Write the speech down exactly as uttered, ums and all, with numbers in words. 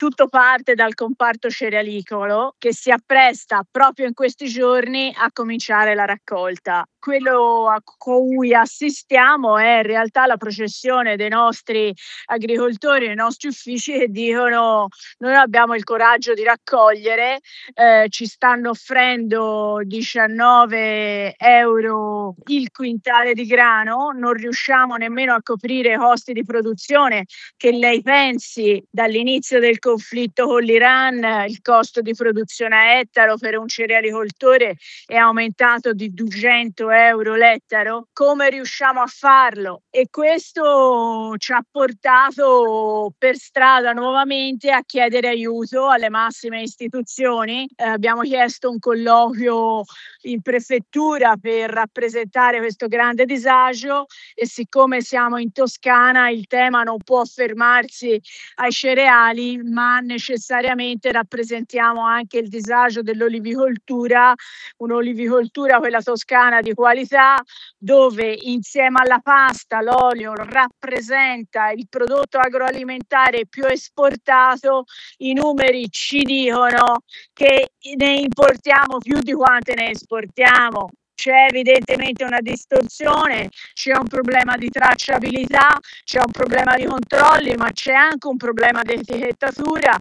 tutto parte dal comparto cerealicolo che si appresta proprio in questi giorni a cominciare la raccolta. Quello a cui assistiamo è in realtà la processione dei nostri agricoltori nei nostri uffici che dicono: noi abbiamo il coraggio di raccogliere, eh, ci stanno offrendo diciannove euro il quintale di grano, non riusciamo nemmeno a coprire i costi di produzione che lei pensi dall'inizio del conflitto con l'Iran il costo di produzione a ettaro per un cerealicoltore è aumentato di duecento euro l'ettaro. Come riusciamo a farlo? E questo ci ha portato per strada nuovamente a chiedere aiuto alle massime istituzioni. Eh, abbiamo chiesto un colloquio in prefettura per rappresentare questo grande disagio e siccome siamo in Toscana il tema non può fermarsi ai cereali, ma necessariamente rappresentiamo anche il disagio dell'olivicoltura, un'olivicoltura quella toscana di qualità, dove insieme alla pasta l'olio rappresenta il prodotto agroalimentare più esportato. I numeri ci dicono che ne importiamo più di quante ne esportiamo. C'è evidentemente una distorsione, c'è un problema di tracciabilità, c'è un problema di controlli, ma c'è anche un problema di etichettatura